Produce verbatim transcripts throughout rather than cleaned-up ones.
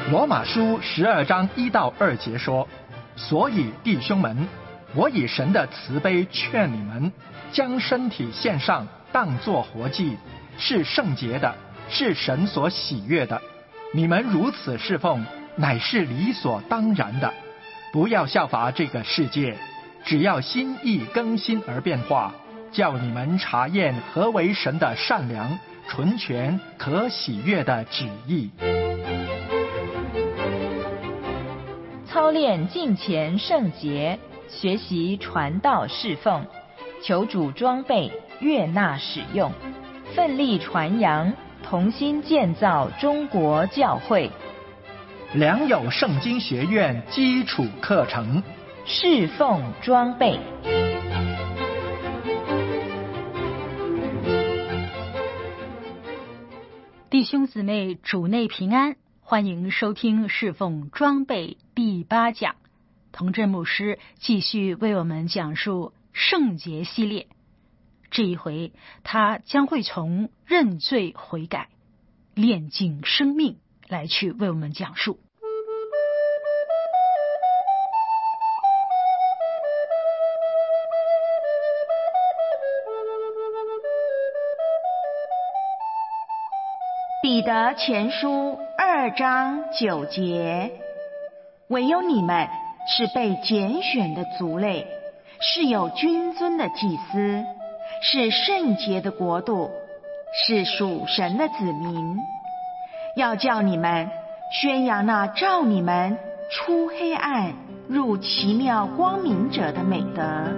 罗马书十二章一到二节说，所以弟兄们，我以神的慈悲劝你们，将身体献上，当作活祭，是圣洁的，是神所喜悦的。你们如此侍奉，乃是理所当然的。不要效法这个世界，只要心意更新而变化，叫你们查验何为神的善良、纯全、可喜悦的旨意。 操练敬虔圣洁，学习传道侍奉，求主装备悦纳使用，奋力传扬，同心建造中国教会。 良友圣经学院基础课程， 侍奉装备。 弟兄姊妹，主内平安，欢迎收听侍奉装备第八讲。童真牧师继续为我们讲述圣洁系列，这一回他将会从认罪悔改、炼净生命来去为我们讲述。 彼得前书二章九节，唯有你们是被拣选的族类，是有君尊的祭司，是圣洁的国度，是属神的子民，要叫你们宣扬那召你们出黑暗入奇妙光明者的美德。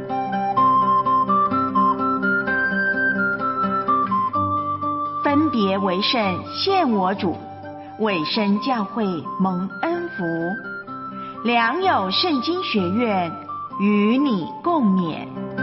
分别为圣献我主，委身教会蒙恩福，良友圣经学院与你共勉。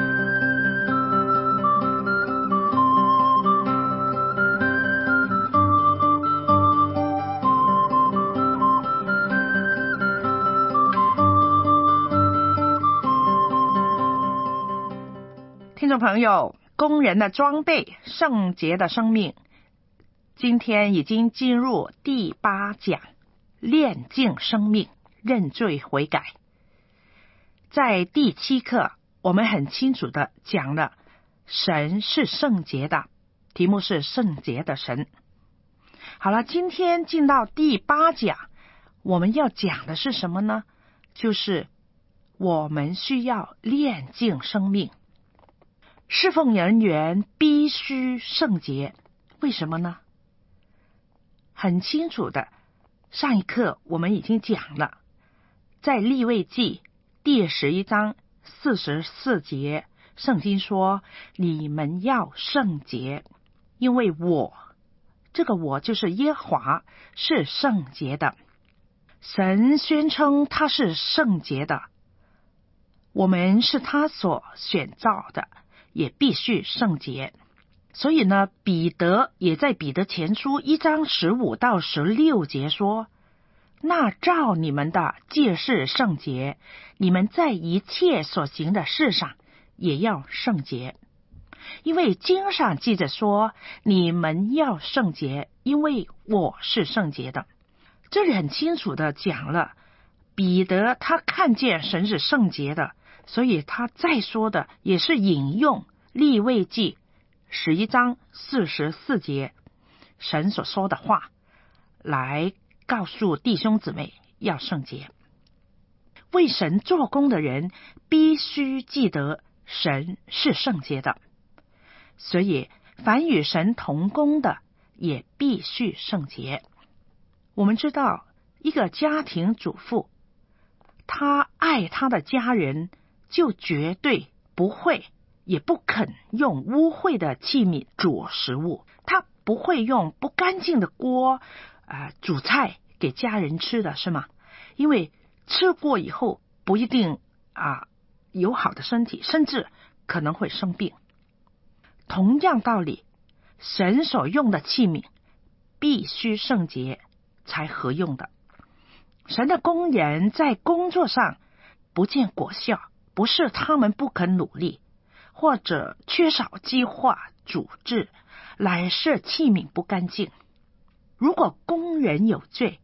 听众朋友，工人的装备，圣洁的生命，今天已经进入第八讲，炼净生命，认罪悔改。在第七课，我们很清楚的讲了神是圣洁的，题目是圣洁的神。好了，今天进到第八讲，我们要讲的是什么呢？就是我们需要炼净生命。侍奉人员必须圣洁，为什么呢？很清楚的，上一课我们已经讲了，在利未记第十一章四十四节，圣经说你们要圣洁，因为我，这个我就是耶和华，是圣洁的。神宣称他是圣洁的，我们是他所选造的，也必须圣洁。所以呢，彼得也在彼得前书一章十五到十六节说，那照你们的既是圣洁，你们在一切所行的事上也要圣洁。因为经上记着说，你们要圣洁，因为我是圣洁的。这里很清楚的讲了，彼得他看见神是圣洁的，所以他再说的也是引用利未记十一章四十四节神所说的话，来告诉弟兄姊妹要圣洁。为神做工的人必须记得神是圣洁的，所以凡与神同工的也必须圣洁。我们知道一个家庭主妇，她爱她的家人，就绝对不会也不肯用污秽的器皿煮食物，他不会用不干净的锅啊、呃、煮菜给家人吃的，是吗？因为吃过以后不一定啊、呃、有好的身体，甚至可能会生病。同样道理，神所用的器皿必须圣洁才合用的。神的工人在工作上不见果效，不是他们不肯努力，或者缺少计划主治，乃是器皿不干净。如果工人有罪，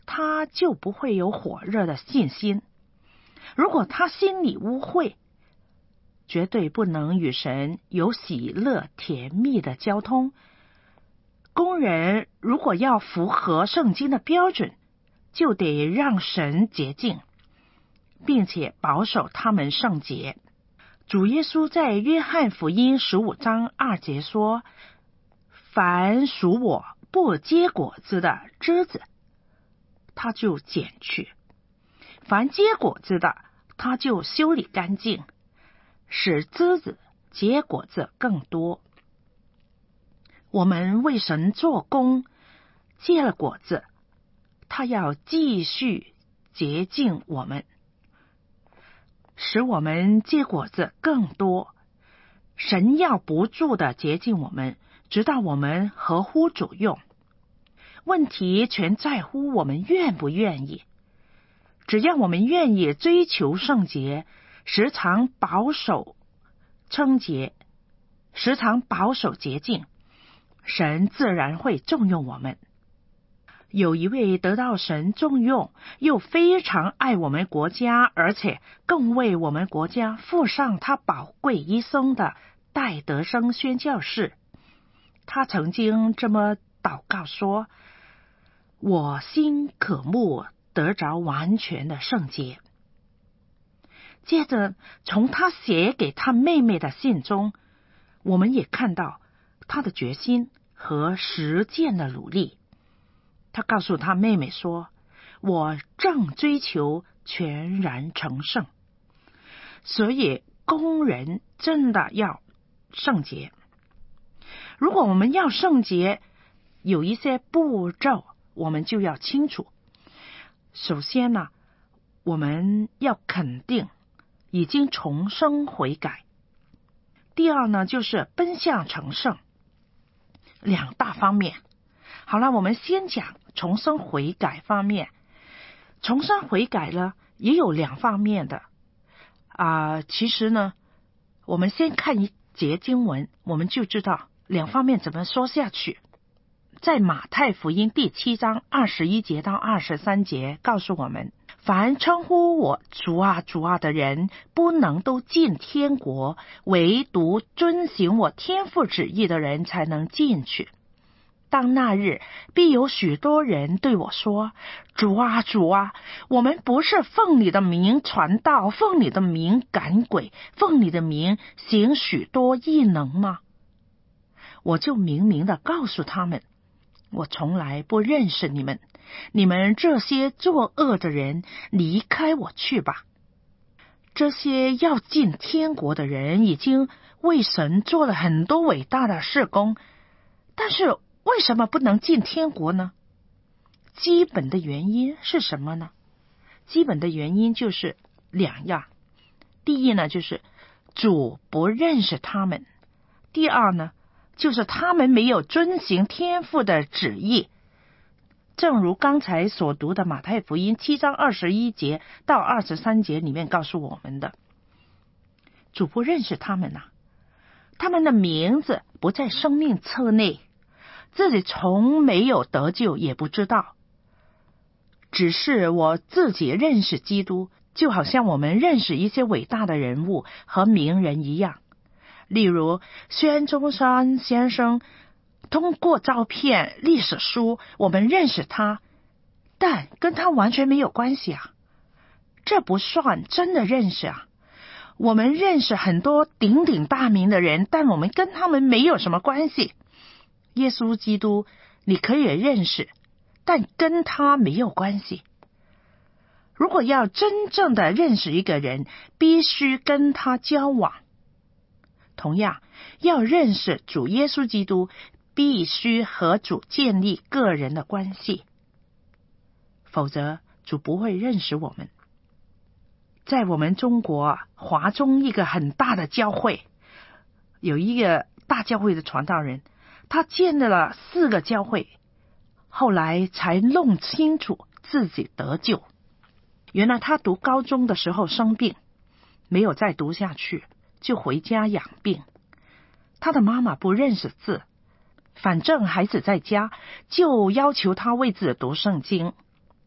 他就不会有火热的信心。如果他心里污秽，绝对不能与神有喜乐甜蜜的交通。工人如果要符合圣经的标准，就得让神洁净，并且保守他们圣洁。主耶稣在约翰福音十五章二节说，凡属我不结果子的枝子，他就剪去；凡结果子的，他就修理干净，使枝子结果子更多。我们为神做工，结了果子，他要继续洁净我们，使我们结果子更多。神要不住的洁净我们，直到我们合乎主用。问题全在乎我们愿不愿意。只要我们愿意追求圣洁，时常保守称洁，时常保守洁净，神自然会重用我们。有一位得到神重用，又非常爱我们国家，而且更为我们国家付上他宝贵一生的戴德生宣教士，他曾经这么祷告说，我心渴慕得着完全的圣洁。接着从他写给他妹妹的信中，我们也看到他的决心和实践的努力。他告诉他妹妹说，我正追求全然成圣。所以工人真的要圣洁。如果我们要圣洁，有一些步骤我们就要清楚。首先呢，我们要肯定已经重生悔改。第二呢，就是奔向成圣，两大方面。好了，我们先讲重生悔改方面。重生悔改呢，也有两方面的啊、呃。其实呢，我们先看一节经文，我们就知道两方面怎么说下去。在马太福音第七章二十一节到二十三节告诉我们，凡称呼我主啊主啊的人，不能都进天国，唯独遵行我天父旨意的人才能进去。当那日，必有许多人对我说，主啊主啊，我们不是奉你的名传道，奉你的名赶鬼，奉你的名行许多异能吗？我就明明的告诉他们，我从来不认识你们，你们这些作恶的人，离开我去吧。这些要进天国的人已经为神做了很多伟大的事工，但是为什么不能进天国呢？基本的原因是什么呢？基本的原因就是两样。第一呢，就是主不认识他们；第二呢，就是他们没有遵行天父的旨意。正如刚才所读的马太福音七章二十一节到二十三节里面告诉我们的，主不认识他们呐、啊，他们的名字不在生命册内，自己从没有得救也不知道。只是我自己认识基督，就好像我们认识一些伟大的人物和名人一样。例如孙中山先生，通过照片、历史书我们认识他，但跟他完全没有关系啊，这不算真的认识啊。我们认识很多鼎鼎大名的人，但我们跟他们没有什么关系。耶稣基督你可以认识，但跟他没有关系。如果要真正的认识一个人，必须跟他交往。同样，要认识主耶稣基督，必须和主建立个人的关系，否则主不会认识我们。在我们中国华中一个很大的教会，有一个大教会的传道人，他建立了四个教会，后来才弄清楚自己得救。原来他读高中的时候生病，没有再读下去，就回家养病。他的妈妈不认识字，反正孩子在家，就要求他为自己读圣经。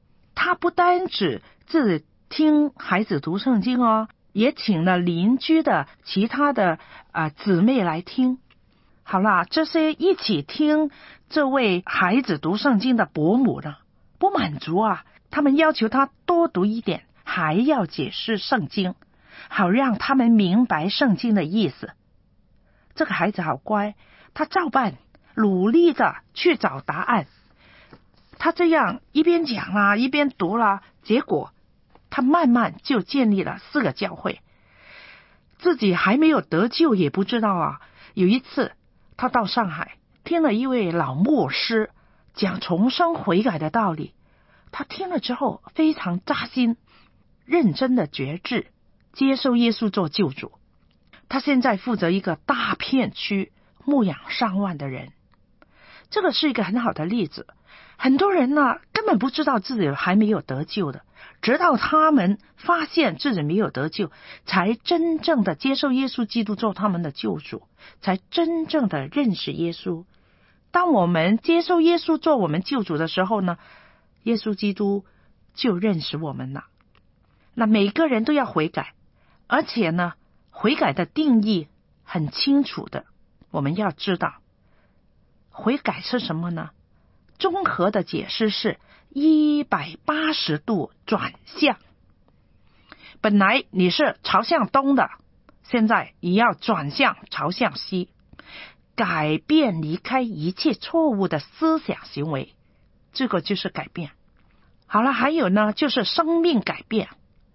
他不单只自听孩子读圣经哦，也请了邻居的其他的啊、呃、姊妹来听。好啦，这些一起听这位孩子读圣经的伯母呢，不满足啊，他们要求他多读一点，还要解释圣经，好让他们明白圣经的意思。这个孩子好乖，他照办，努力的去找答案。他这样一边讲啦，一边读啦，结果他慢慢就建立了四个教会。自己还没有得救也不知道啊。有一次他到上海，听了一位老牧师讲重生悔改的道理，他听了之后非常扎心，认真的决志接受耶稣做救主。他现在负责一个大片区，牧养上万的人。这个是一个很好的例子。很多人呢根本不知道自己还没有得救的，直到他们发现自己没有得救，才真正的接受耶稣基督做他们的救主，才真正的认识耶稣。当我们接受耶稣做我们救主的时候呢，耶稣基督就认识我们了。那每个人都要悔改，而且呢悔改的定义很清楚的。我们要知道悔改是什么呢？综合的解释是一百八十度转向。本来你是朝向东的，现在也要转向朝向西，改变离开一切错误的思想行为，这个就是改变。好了，还有呢就是生命改变。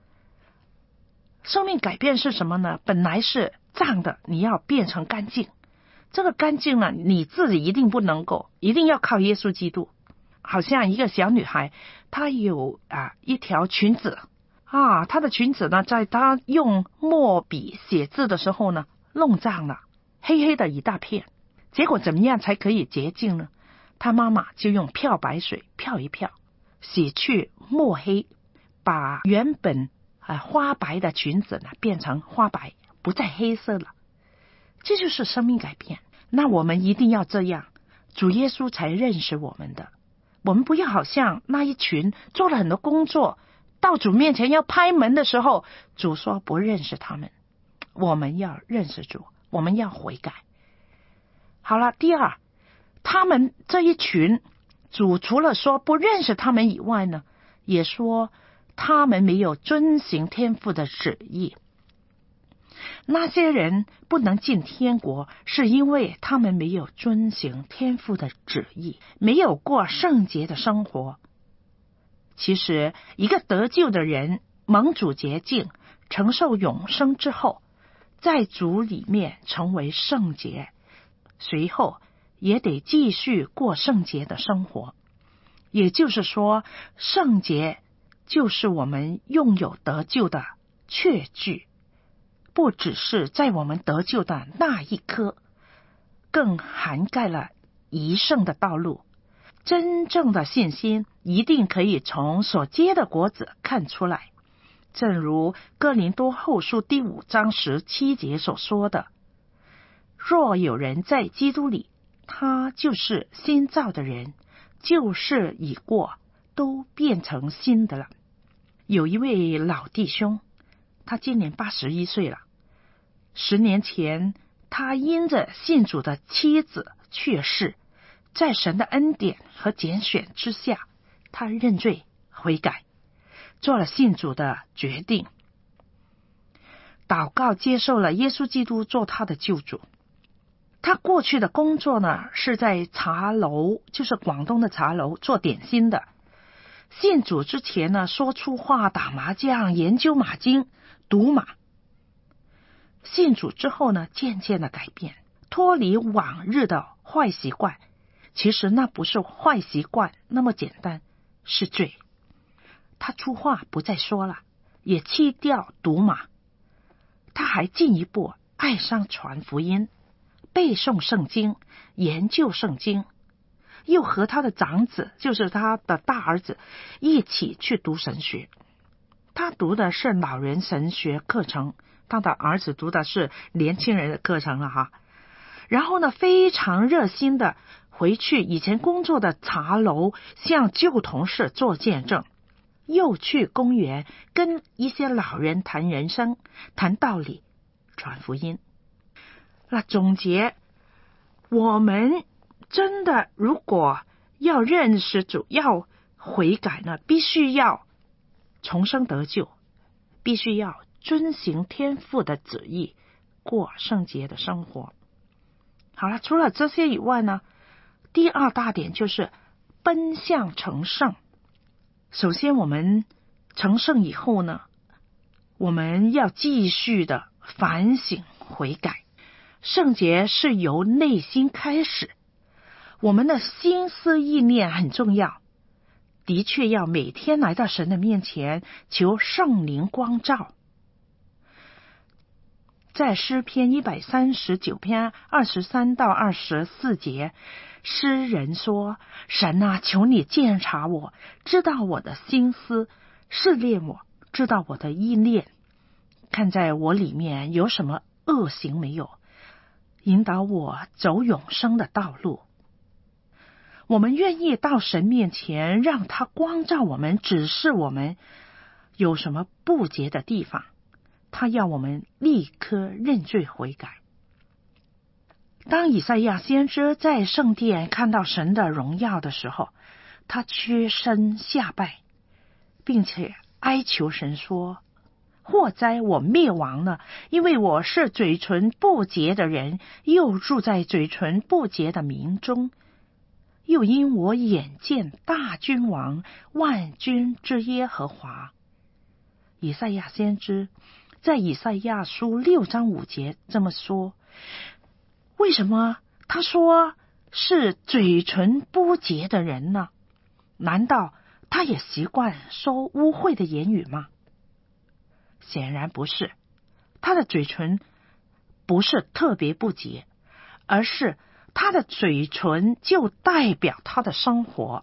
生命改变是什么呢？本来是脏的，你要变成干净。这个干净呢，你自己一定不能够，一定要靠耶稣基督。好像一个小女孩，她有啊一条裙子啊，她的裙子呢，在她用墨笔写字的时候呢，弄脏了，黑黑的一大片。结果怎么样才可以洁净呢？她妈妈就用漂白水漂一漂，洗去墨黑，把原本啊花白的裙子呢变成花白，不再黑色了。这就是生命改变。那我们一定要这样，主耶稣才认识我们的。我们不要好像那一群做了很多工作，到主面前要拍门的时候，主说不认识他们。我们要认识主，我们要悔改。好了，第二，他们这一群，主除了说不认识他们以外呢，也说他们没有遵行天父的旨意。那些人不能进天国，是因为他们没有遵行天父的旨意，没有过圣洁的生活。其实一个得救的人蒙主洁净，承受永生之后，在主里面成为圣洁，随后也得继续过圣洁的生活。也就是说，圣洁就是我们拥有得救的确据，不只是在我们得救的那一刻，更涵盖了一生的道路。真正的信心一定可以从所结的果子看出来，正如哥林多后书第五章十七节所说的，若有人在基督里，他就是新造的人，旧事已过，都变成新的了。有一位老弟兄，他今年八十一岁了。十年前，他因着信主的妻子去世，在神的恩典和拣选之下，他认罪悔改，做了信主的决定，祷告接受了耶稣基督做他的救主。他过去的工作呢，是在茶楼，就是广东的茶楼做点心的。信主之前呢，说粗话、打麻将、研究马经、赌马。信主之后呢，渐渐的改变，脱离往日的坏习惯。其实那不是坏习惯那么简单，是罪。他粗话不再说了，也弃掉赌马。他还进一步爱上传福音，背诵圣经，研究圣经，又和他的长子，就是他的大儿子，一起去读神学。他读的是老人神学课程，他的儿子读的是年轻人的课程了哈。然后呢，非常热心的回去以前工作的茶楼，向旧同事做见证， 又去公园跟一些老人谈人生、谈道理、传福音。那总结，我们真的如果要认识主，要悔改呢，必须要重生得救，必须要遵行天父的旨意，过圣洁的生活。好了，除了这些以外呢，第二大点就是奔向成圣。首先我们成圣以后呢，我们要继续的反省悔改。圣洁是由内心开始，我们的心思意念很重要，的确要每天来到神的面前，求圣灵光照。在诗篇一百三十九篇二十三到二十四节，诗人说：神啊，求你鉴察我，知道我的心思，试炼我，知道我的意念，看在我里面有什么恶行没有，引导我走永生的道路。我们愿意到神面前，让他光照我们，指示我们有什么不洁的地方，他要我们立刻认罪悔改。当以赛亚先知在圣殿看到神的荣耀的时候，他屈身下拜，并且哀求神说：祸哉，我灭亡了，因为我是嘴唇不洁的人，又住在嘴唇不洁的民中，又因我眼见大君王万军之耶和华。以赛亚先知在以赛亚书六章五节这么说。为什么他说是嘴唇不洁的人呢？难道他也习惯说污秽的言语吗？显然不是，他的嘴唇不是特别不洁，而是他的嘴唇就代表他的生活。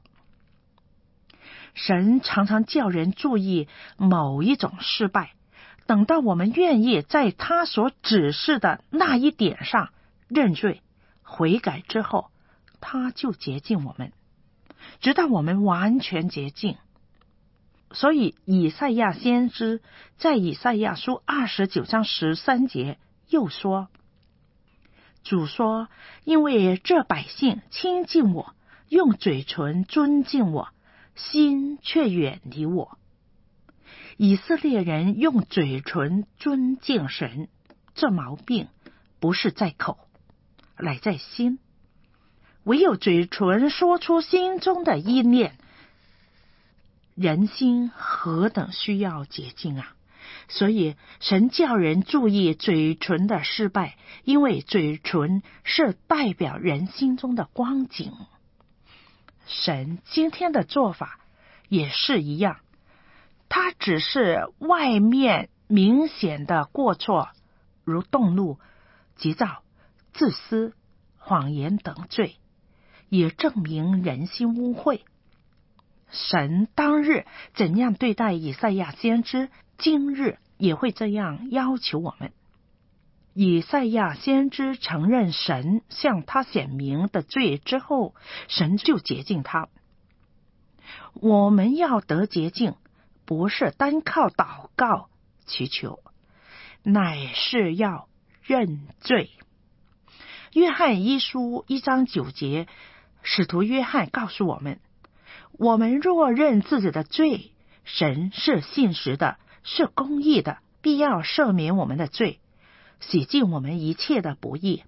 神常常叫人注意某一种失败，等到我们愿意在他所指示的那一点上认罪悔改之后，他就洁净我们，直到我们完全洁净。所以以赛亚先知在以赛亚书二十九章十三节又说：主说，因为这百姓亲近我，用嘴唇尊敬我，心却远离我。以色列人用嘴唇尊敬神，这毛病不是在口，乃在心。唯有嘴唇说出心中的意念，人心何等需要洁净啊！所以神叫人注意嘴唇的失败，因为嘴唇是代表人心中的光景。神今天的做法也是一样，他只是外面明显的过错，如动怒、急躁、自私、谎言等罪，也证明人心污秽。神当日怎样对待以赛亚先知，今日也会这样要求我们。以赛亚先知承认神向他显明的罪之后，神就洁净他。我们要得洁净，不是单靠祷告祈求，乃是要认罪。约翰一书一章九节，使徒约翰告诉我们，我们若认自己的罪，神是信实的，是公义的，必要赦免我们的罪，洗净我们一切的不义。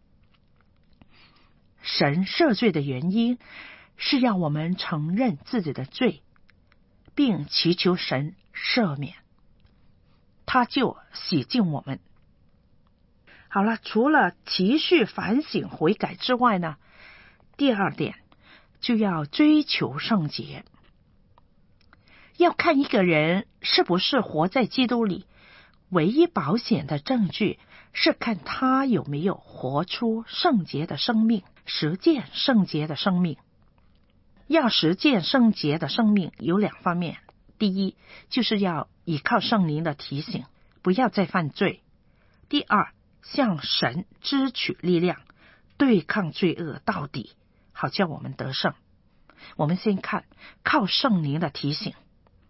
神赦罪的原因是要我们承认自己的罪，并祈求神赦免，他就洗净我们。好了，除了持续反省悔改之外呢，第二点就要追求圣洁。要看一个人是不是活在基督里，唯一保险的证据是看他有没有活出圣洁的生命，实践圣洁的生命。要实践圣洁的生命有两方面，第一，就是要依靠圣灵的提醒，不要再犯罪；第二，向神支取力量，对抗罪恶到底，好叫我们得胜。我们先看靠圣灵的提醒。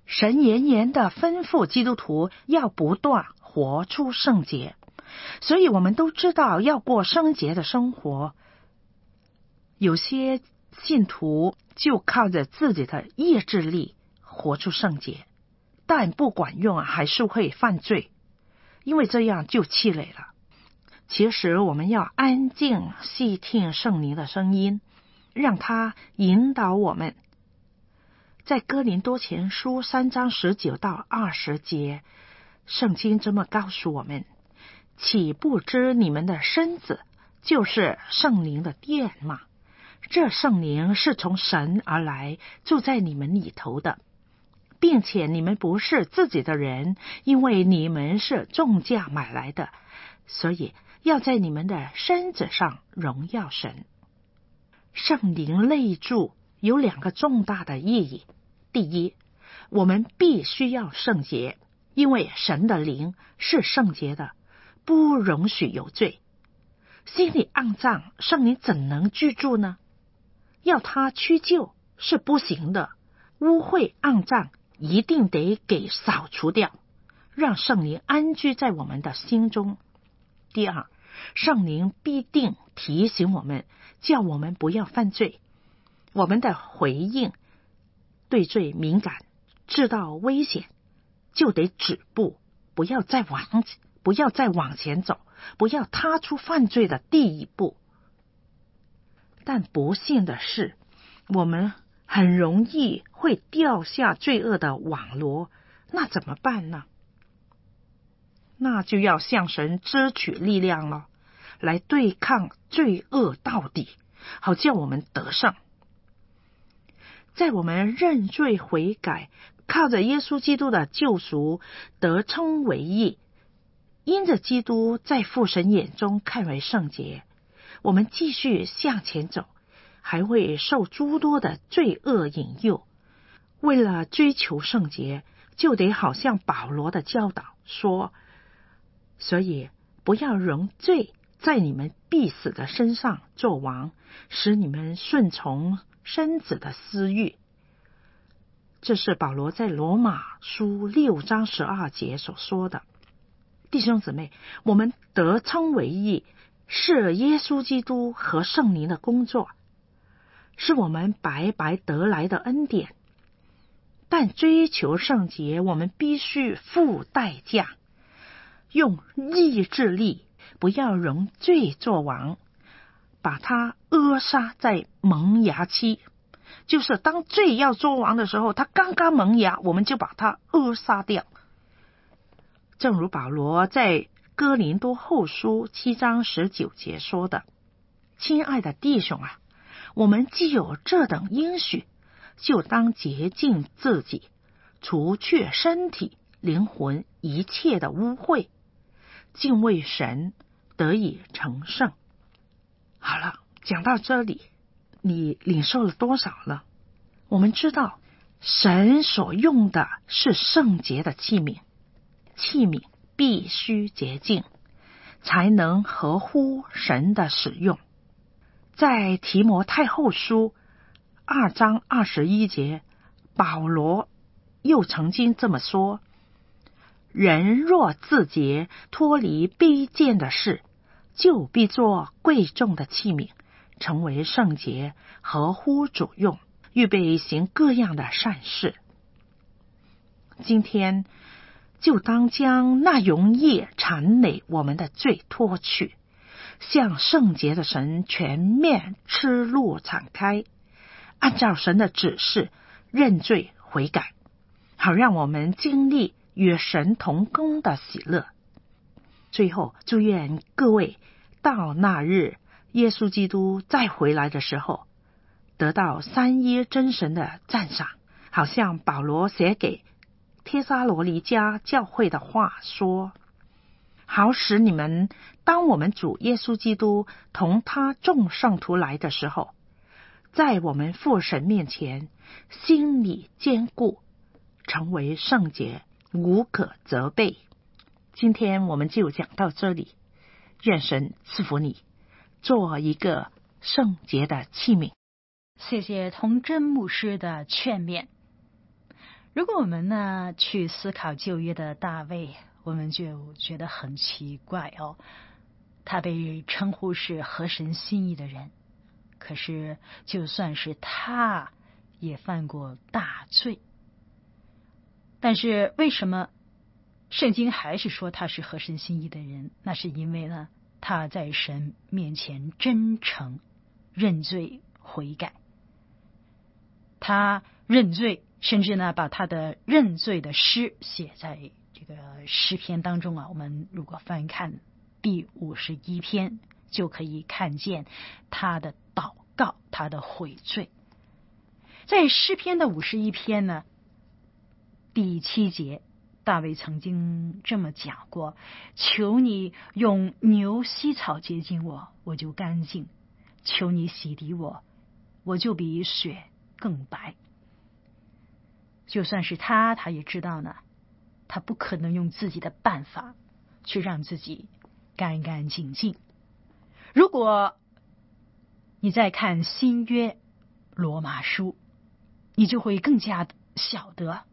神严严地吩咐基督徒要不断活出圣洁，所以我们都知道要过圣洁的生活。有些信徒就靠着自己的意志力活出圣洁，但不管用啊，还是会犯罪，因为这样就气馁了。其实我们要安静细听圣灵的声音，让他引导我们。在哥林多前书三章十九到二十节，圣经这么告诉我们：岂不知你们的身子就是圣灵的殿吗？这圣灵是从神而来，住在你们里头的，并且你们不是自己的人，因为你们是重价买来的，所以要在你们的身子上荣耀神。圣灵内住有两个重大的意义。第一，我们必须要圣洁，因为神的灵是圣洁的，不容许有罪。心里肮脏，圣灵怎能居住呢？要他屈就，是不行的。污秽肮脏一定得给扫除掉，让圣灵安居在我们的心中。第二，圣灵必定提醒我们，叫我们不要犯罪。我们的回应对罪敏感，知道危险，就得止步，不要再往不要再往前走，不要踏出犯罪的第一步。但不幸的是，我们很容易会掉下罪恶的网罗，那怎么办呢？那就要向神支取力量了，来对抗罪恶到底，好叫我们得胜。在我们认罪悔改，靠着耶稣基督的救赎，得称为义，因着基督在父神眼中看为圣洁，我们继续向前走，还会受诸多的罪恶引诱。为了追求圣洁，就得好像保罗的教导说，所以不要容罪在你们必死的身上作王，使你们顺从身子的私欲。这是保罗在罗马书六章十二节所说的。弟兄姊妹，我们得称为义，是耶稣基督和圣灵的工作，是我们白白得来的恩典。但追求圣洁，我们必须付代价，用意志力，不要容罪作王，把它扼杀在萌芽期。就是当罪要作王的时候，它刚刚萌芽，我们就把它扼杀掉。正如保罗在哥林多后书七章十九节说的：亲爱的弟兄啊，我们既有这等应许，就当洁净自己，除去身体灵魂一切的污秽，敬畏神，得以成圣。好了，讲到这里，你领受了多少了？我们知道神所用的是圣洁的器皿，器皿必须洁净，才能合乎神的使用。在提摩太后书二章二十一节，保罗又曾经这么说：人若自洁，脱离卑贱的事，就必作贵重的器皿，成为圣洁，合乎主用，预备行各样的善事。今天就当将那容易缠累我们的罪脱去，向圣洁的神全面吃路敞开，按照神的指示认罪悔改，好让我们经历与神同工的喜乐。最后，祝愿各位到那日耶稣基督再回来的时候，得到三一真神的赞赏，好像保罗写给帖撒罗尼迦教会的话说：好使你们当我们主耶稣基督同他众圣徒来的时候，在我们父神面前心里坚固，成为圣洁，无可责备。今天我们就讲到这里，愿神赐福你，做一个圣洁的器皿。 谢谢童真牧师的劝勉。 如果我们呢去思考旧约的大卫，我们就觉得很奇怪哦。他被称呼是合神心意的人，可是就算是他也犯过大罪。但是为什么圣经还是说他是合神心意的人？那是因为呢，他在神面前真诚认罪悔改。他认罪，甚至呢把他的认罪的诗写在这个诗篇当中啊。我们如果翻看第五十一篇，就可以看见他的祷告，他的悔罪。在诗篇的五十一篇呢，第七节，大卫曾经这么讲过：求你用牛膝草洁净我，我就干净；求你洗涤我，我就比雪更白。就算是他，他也知道呢，他不可能用自己的办法去让自己干干净净。如果你再看新约罗马书，你就会更加晓得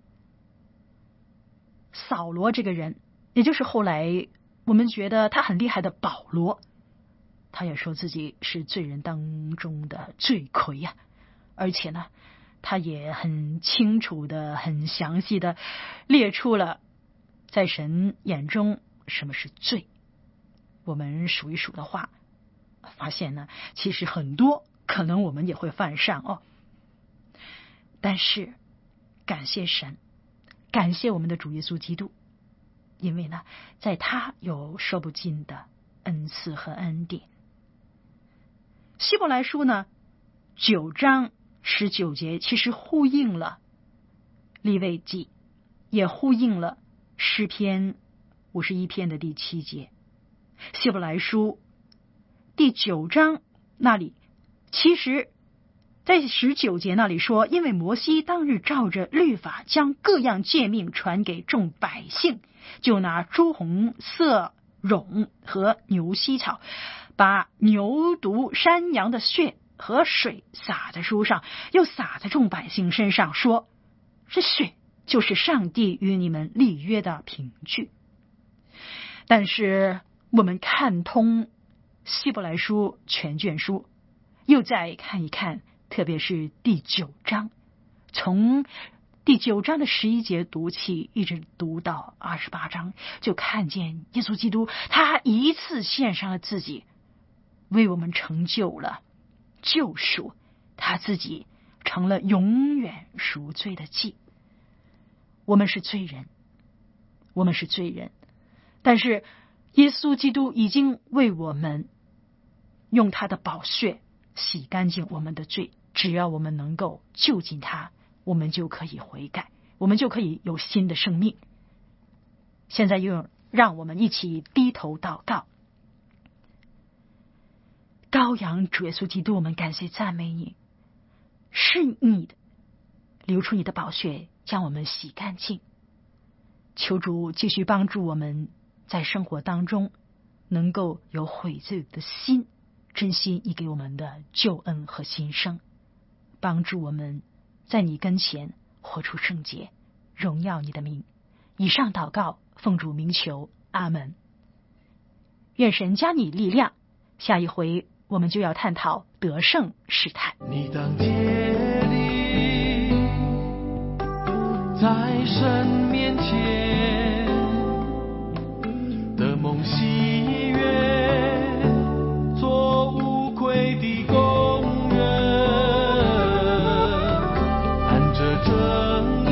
扫罗这个人，也就是后来我们觉得他很厉害的保罗，他也说自己是罪人当中的罪魁呀、啊。而且呢，他也很清楚的、很详细的列出了在神眼中什么是罪。我们数一数的话，发现呢，其实很多可能我们也会犯上哦。但是感谢神，感谢我们的主耶稣基督，因为呢，在他有说不尽的恩赐和恩典。希伯来书呢九章十九节其实呼应了利未记，也呼应了诗篇五十一篇的第七节。希伯来书第九章那里，其实在十九节那里说，因为摩西当日照着律法将各样诫命传给众百姓，就拿朱红色绒和牛膝草，把牛犊山羊的血和水洒在书上，又洒在众百姓身上，说这血就是上帝与你们立约的凭据。但是我们看通希伯来书全卷书，又再看一看，特别是第九章，从第九章的十一节读起，一直读到二十八章，就看见耶稣基督他一次献上了自己，为我们成就了救赎，他自己成了永远赎罪的祭。我们是罪人，我们是罪人，但是耶稣基督已经为我们用他的宝血洗干净我们的罪，只要我们能够就近他，我们就可以悔改，我们就可以有新的生命。现在又让我们一起低头祷告。羔羊主耶稣基督，我们感谢赞美你，是你的流出你的宝血将我们洗干净。求主继续帮助我们在生活当中能够有悔罪的心，珍惜你给我们的救恩和新生，帮助我们在你跟前活出圣洁，荣耀你的名。以上祷告奉主名求，阿们。愿神加你力量，下一回我们就要探讨得胜试探。 你当竭力在神面前的梦喜悦，做无愧的工人，按着正